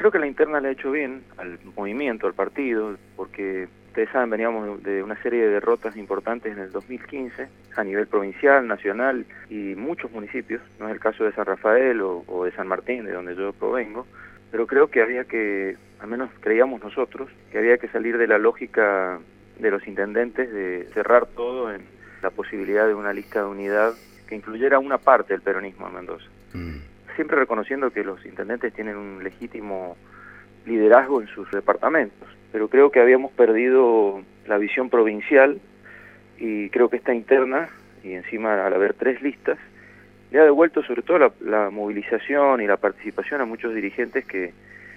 creo que la interna le ha hecho bien al movimiento, al partido, porque ustedes saben, veníamos de una serie de derrotas importantes en el 2015 a nivel provincial, nacional y muchos municipios. No es el caso de San Rafael o de San Martín, de donde yo provengo, pero creo que había que, al menos creíamos nosotros, que había que salir de la lógica de los intendentes de cerrar todo en la posibilidad de una lista de unidad que incluyera una parte del peronismo en Mendoza. Siempre reconociendo que los intendentes tienen un legítimo liderazgo en sus departamentos, pero creo que habíamos perdido la visión provincial y creo que esta interna, y encima al haber 3 listas, le ha devuelto sobre todo la movilización y la participación a muchos dirigentes que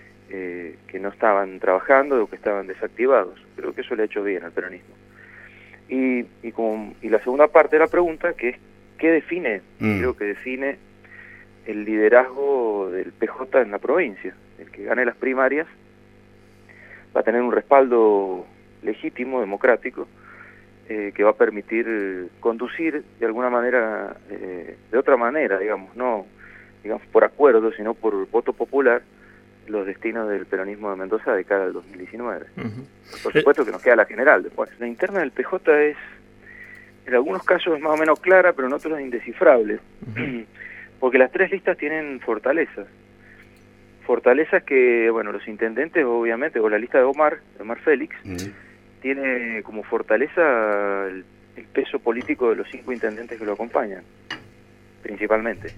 no estaban trabajando o que estaban desactivados. Creo que eso le ha hecho bien al peronismo. Y la segunda parte de la pregunta, que es ¿qué define? Creo que define el liderazgo del PJ en la provincia. El que gane las primarias va a tener un respaldo legítimo, democrático, que va a permitir conducir de alguna manera, de otra manera, digamos, no digamos por acuerdo, sino por voto popular, los destinos del peronismo de Mendoza de cara al 2019. Por supuesto que nos queda la general después. La interna del PJ es, en algunos casos es más o menos clara, pero en otros es indescifrable. Porque las 3 listas tienen fortalezas. Fortalezas que, bueno, los intendentes, obviamente, o la lista de Omar Félix, tiene como fortaleza el peso político de los 5 intendentes que lo acompañan, principalmente.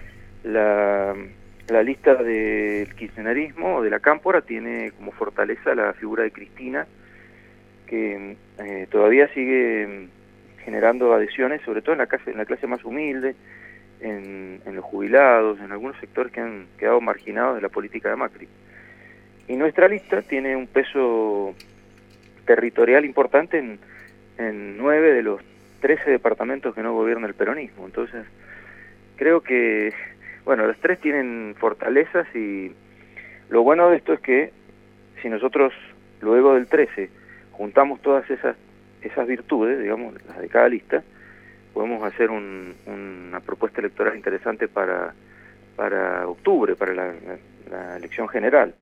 La lista del kirchnerismo o de la Cámpora tiene como fortaleza la figura de Cristina, que todavía sigue generando adhesiones, sobre todo en la clase más humilde, en los jubilados, en algunos sectores que han quedado marginados de la política de Macri. Y nuestra lista tiene un peso territorial importante en 9 de los 13 departamentos que no gobierna el peronismo. Entonces, creo que, bueno, los 3 tienen fortalezas y lo bueno de esto es que si nosotros, luego del 13, juntamos todas esas virtudes, digamos, las de cada lista, podemos hacer una propuesta electoral interesante para octubre, para la elección general.